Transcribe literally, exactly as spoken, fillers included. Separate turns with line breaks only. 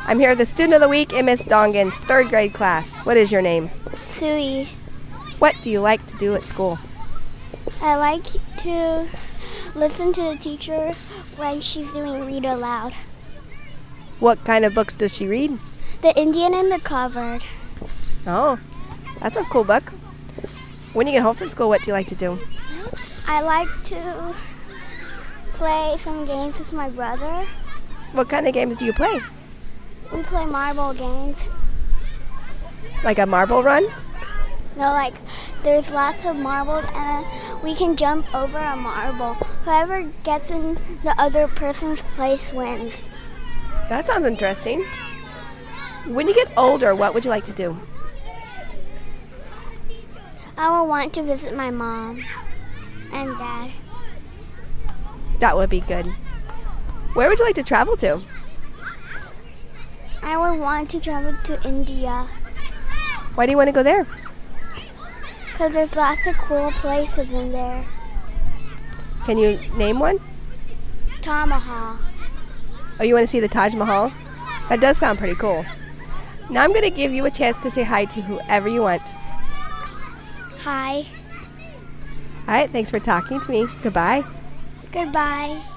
I'm here with the Student of the Week in Miss Dongan's third grade class. What is your name?
Sui.
What do you like to do at school?
I like to listen to the teacher when she's doing read aloud.
What kind of books does she read?
The Indian in the Cupboard.
Oh, that's a cool book. When you get home from school, what do you like to do?
I like to play some games with my brother.
What kind of games do you play?
We play marble games.
Like a marble run?
No, like there's lots of marbles and uh, we can jump over a marble. Whoever gets in the other person's place wins.
That sounds interesting. When you get older, what would you like to do?
I will want to visit my mom and dad.
That would be good. Where would you like to travel to?
I would want to travel to India.
Why do you want to go there?
Because there's lots of cool places in there.
Can you name one?
Taj Mahal.
Oh, you want to see the Taj Mahal? That does sound pretty cool. Now I'm going to give you a chance to say hi to whoever you want.
Hi.
All right, thanks for talking to me. Goodbye.
Goodbye.